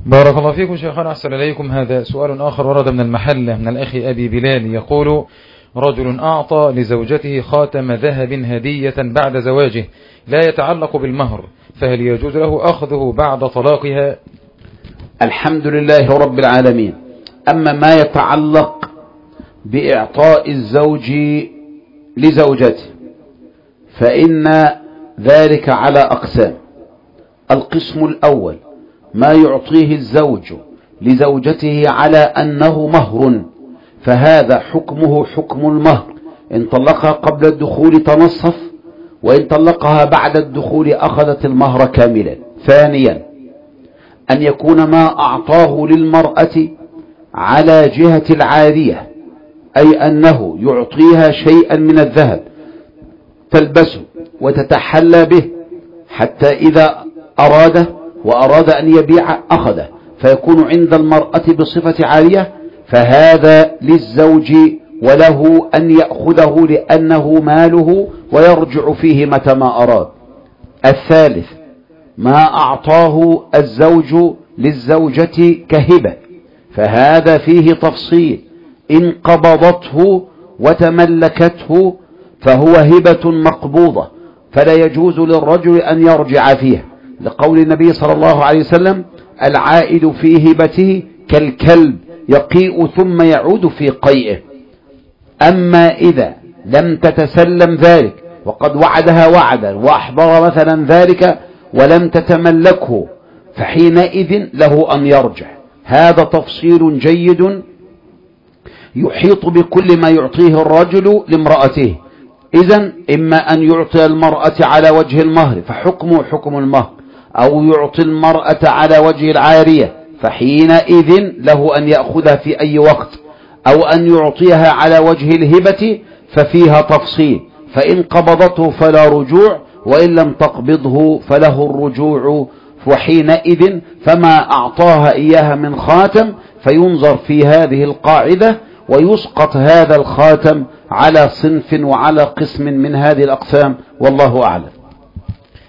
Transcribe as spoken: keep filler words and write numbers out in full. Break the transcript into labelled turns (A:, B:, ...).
A: بارك الله فيكم شيخنا، أحسن إليكم. هذا سؤال آخر ورد من المحلة من الأخ أبي بلال، يقول: رجل أعطى لزوجته خاتم ذهب هدية بعد زواجه لا يتعلق بالمهر، فهل يجوز له أخذه بعد طلاقها؟
B: الحمد لله رب العالمين. أما ما يتعلق بإعطاء الزوج لزوجته فإن ذلك على أقسام. القسم الأول ما يعطيه الزوج لزوجته على أنه مهر، فهذا حكمه حكم المهر، إن طلقها قبل الدخول تنصف، وإن طلقها بعد الدخول أخذت المهر كاملا. ثانيا أن يكون ما أعطاه للمرأة على جهة العارية، أي أنه يعطيها شيئا من الذهب تلبسه وتتحلى به حتى إذا أراده وأراد أن يبيع أخذه، فيكون عند المرأة بصفة عارية، فهذا للزوج وله أن يأخذه لأنه ماله ويرجع فيه متى ما أراد. الثالث ما أعطاه الزوج للزوجة كهبة، فهذا فيه تفصيل، إن قبضته وتملكته فهو هبة مقبوضة، فلا يجوز للرجل أن يرجع فيها، لقول النبي صلى الله عليه وسلم: العائد في هبته كالكلب يقيء ثم يعود في قيئه. أما إذا لم تتسلم ذلك وقد وعدها وعدا وأحضر مثلا ذلك ولم تتملكه، فحينئذ له أن يرجع. هذا تفصيل جيد يحيط بكل ما يعطيه الرجل لامرأته. إذن إما أن يعطي المرأة على وجه المهر فحكمه حكم المهر، أو يعطي المرأة على وجه العارية، فحينئذ له أن يأخذها في أي وقت، أو أن يعطيها على وجه الهبة ففيها تفصيل، فإن قبضته فلا رجوع، وإن لم تقبضه فله الرجوع. وحينئذ فما أعطاها إياها من خاتم فينظر في هذه القاعدة ويسقط هذا الخاتم على صنف وعلى قسم من هذه الأقسام، والله أعلم.